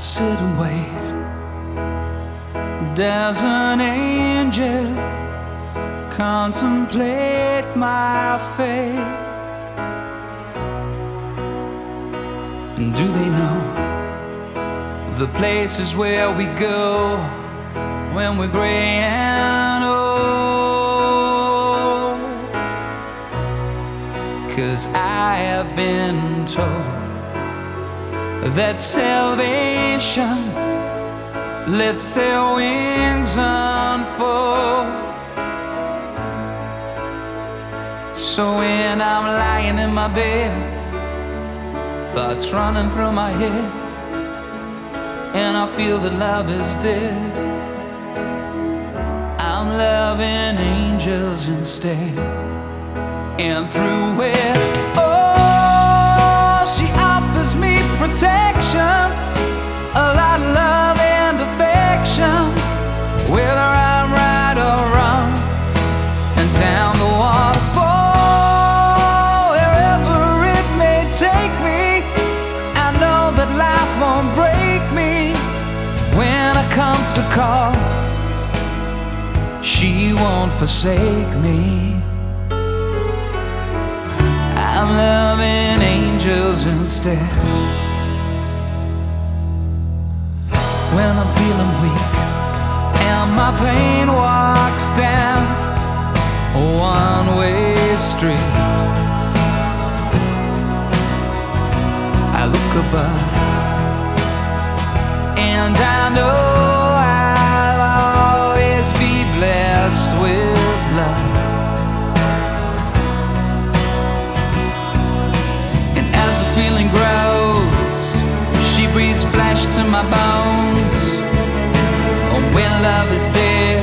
sit and wait. Does an angel contemplate my fate? And do they know the places where we go when we're gray and old? 'Cause I have been told that salvation lets their wings unfold. So when I'm lying in my bed, thoughts running through my head, and I feel that love is dead, I'm loving angels instead. And through it, oh, she offers me protection, a lot of love and affection, whether I'm right or wrong. And down the waterfall, wherever it may take me, I know that life won't break me. When I come to call, she won't forsake me. I'm loving angels instead. When I'm feeling weak and my pain walks down a one-way street, I look above and I know I'll always be blessed with love. And as the feeling grows, she breathes flesh to my bones. Oh, when love is dead,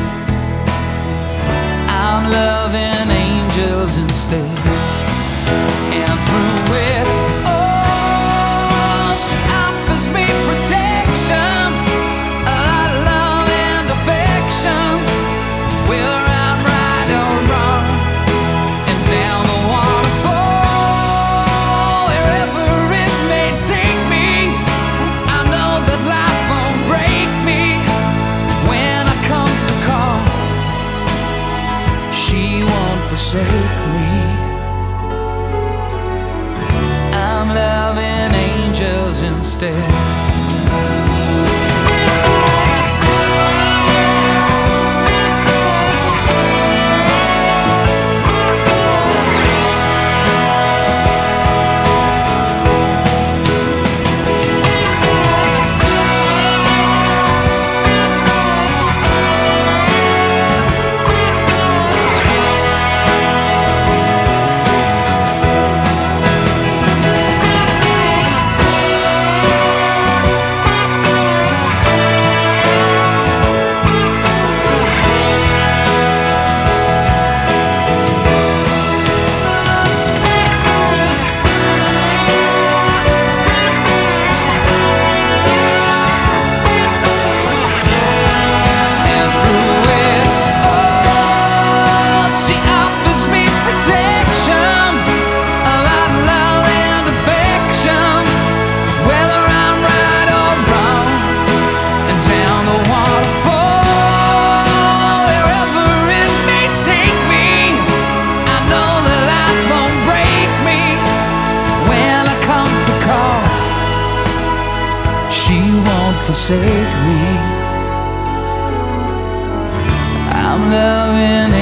I'm loving angels instead. And through it, oh, she offers me protection, a lot of love and affection, whether I'm right or wrong. And down the waterfall, wherever it may take me, I know that life won't break me. When I come to call, she won't forsake me. I'm loving angels instead. Forsake me. I'm loving